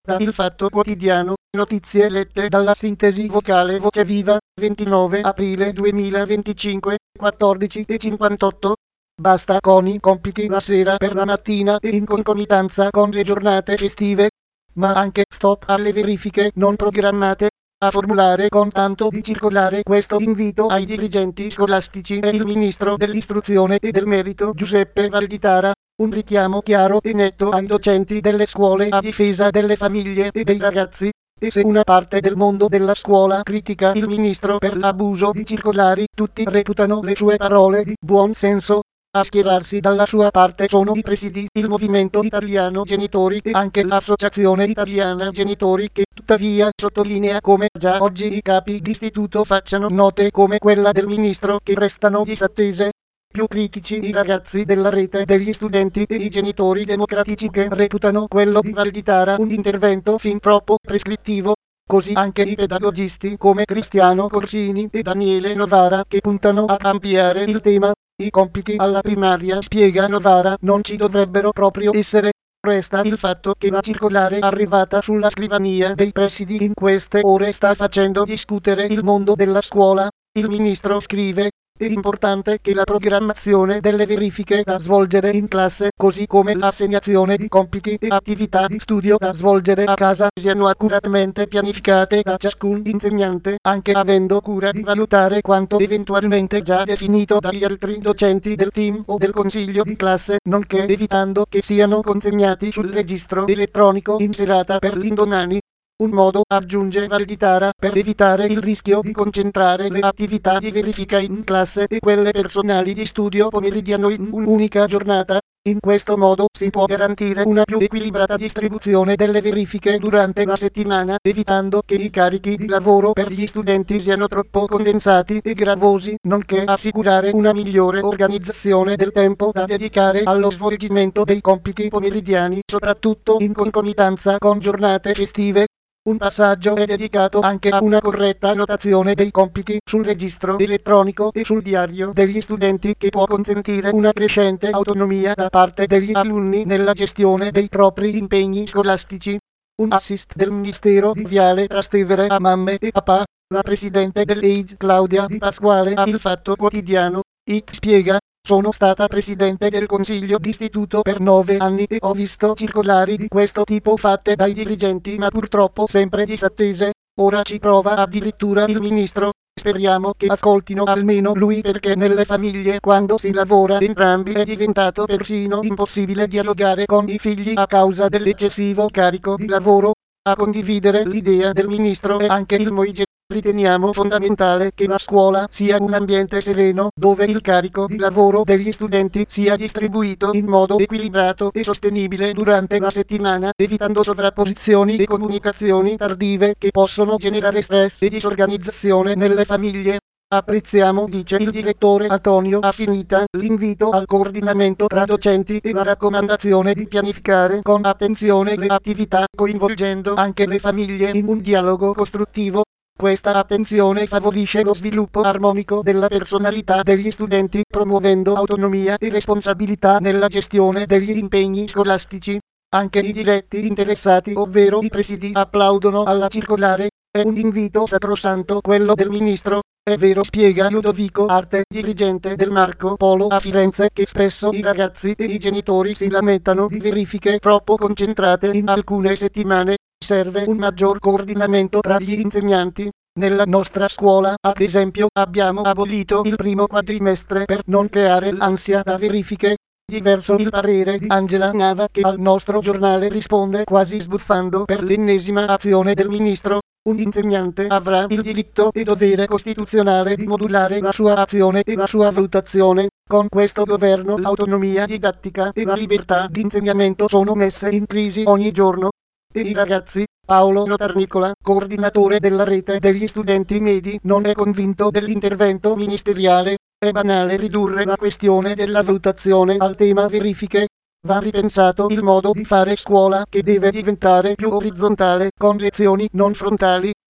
Da Il Fatto Quotidiano, notizie lette dalla sintesi vocale Voce Viva, 29 aprile 2025, 14:58. Basta con i compiti la sera per la mattina e in concomitanza con le giornate festive. Ma anche stop alle verifiche non programmate. A formulare con tanto di circolare questo invito ai dirigenti scolastici e il ministro dell'istruzione e del merito Giuseppe Valditara. Un richiamo chiaro e netto ai docenti delle scuole a difesa delle famiglie e dei ragazzi. E se una parte del mondo della scuola critica il ministro per l'abuso di circolari, tutti reputano le sue parole di buon senso. A schierarsi dalla sua parte sono i presidi, il Movimento Italiano Genitori e anche l'Associazione Italiana Genitori, che tuttavia sottolinea come già oggi i capi d'istituto facciano note come quella del ministro che restano disattese. Più critici i ragazzi della rete degli studenti e i genitori democratici che reputano quello di Valditara un intervento fin troppo prescrittivo. Così anche i pedagogisti come Cristiano Corsini e Daniele Novara, che puntano a ampliare il tema. I compiti alla primaria, spiega Novara, non ci dovrebbero proprio essere. Resta il fatto che la circolare arrivata sulla scrivania dei presidi in queste ore sta facendo discutere il mondo della scuola. Il ministro scrive: è importante che la programmazione delle verifiche da svolgere in classe, così come l'assegnazione di compiti e attività di studio da svolgere a casa, siano accuratamente pianificate da ciascun insegnante, anche avendo cura di valutare quanto eventualmente già definito dagli altri docenti del team o del consiglio di classe, nonché evitando che siano consegnati sul registro elettronico in serata per l'indomani. Un modo, aggiunge Valditara, per evitare il rischio di concentrare le attività di verifica in classe e quelle personali di studio pomeridiano in un'unica giornata. In questo modo si può garantire una più equilibrata distribuzione delle verifiche durante la settimana, evitando che i carichi di lavoro per gli studenti siano troppo condensati e gravosi, nonché assicurare una migliore organizzazione del tempo da dedicare allo svolgimento dei compiti pomeridiani, soprattutto in concomitanza con giornate festive. Un passaggio è dedicato anche a una corretta annotazione dei compiti sul registro elettronico e sul diario degli studenti, che può consentire una crescente autonomia da parte degli alunni nella gestione dei propri impegni scolastici. Un assist del Ministero di Viale Trastevere a mamme e papà. La presidente dell'AGE Claudia Di Pasquale a Il Fatto Quotidiano. Spiega: sono stata presidente del consiglio d'istituto per 9 anni e ho visto circolari di questo tipo fatte dai dirigenti, ma purtroppo sempre disattese. Ora ci prova addirittura il ministro. Speriamo che ascoltino almeno lui, perché nelle famiglie, quando si lavora entrambi, è diventato persino impossibile dialogare con i figli a causa dell'eccessivo carico di lavoro. A condividere l'idea del ministro è anche il MOIGE. Riteniamo fondamentale che la scuola sia un ambiente sereno, dove il carico di lavoro degli studenti sia distribuito in modo equilibrato e sostenibile durante la settimana, evitando sovrapposizioni e comunicazioni tardive che possono generare stress e disorganizzazione nelle famiglie. Apprezziamo, dice il direttore Antonio Affinita, l'invito al coordinamento tra docenti e la raccomandazione di pianificare con attenzione le attività, coinvolgendo anche le famiglie in un dialogo costruttivo. Questa attenzione favorisce lo sviluppo armonico della personalità degli studenti, promuovendo autonomia e responsabilità nella gestione degli impegni scolastici. Anche i diretti interessati, ovvero i presidi, applaudono alla circolare. È un invito sacrosanto quello del ministro. È vero, spiega Ludovico Arte, dirigente del Marco Polo a Firenze, che spesso i ragazzi e i genitori si lamentano di verifiche troppo concentrate in alcune settimane. Serve un maggior coordinamento tra gli insegnanti. Nella nostra scuola, ad esempio, abbiamo abolito il primo quadrimestre per non creare l'ansia da verifiche. Diverso il parere di Angela Nava, che al nostro giornale risponde quasi sbuffando per l'ennesima azione del ministro. Un insegnante avrà il diritto e dovere costituzionale di modulare la sua azione e la sua valutazione. Con questo governo l'autonomia didattica e la libertà di insegnamento sono messe in crisi ogni giorno. E i ragazzi? Paolo Notarnicola, coordinatore della rete degli studenti medi, non è convinto dell'intervento ministeriale. È banale ridurre la questione della valutazione al tema verifiche. Va ripensato il modo di fare scuola, che deve diventare più orizzontale, con lezioni non frontali.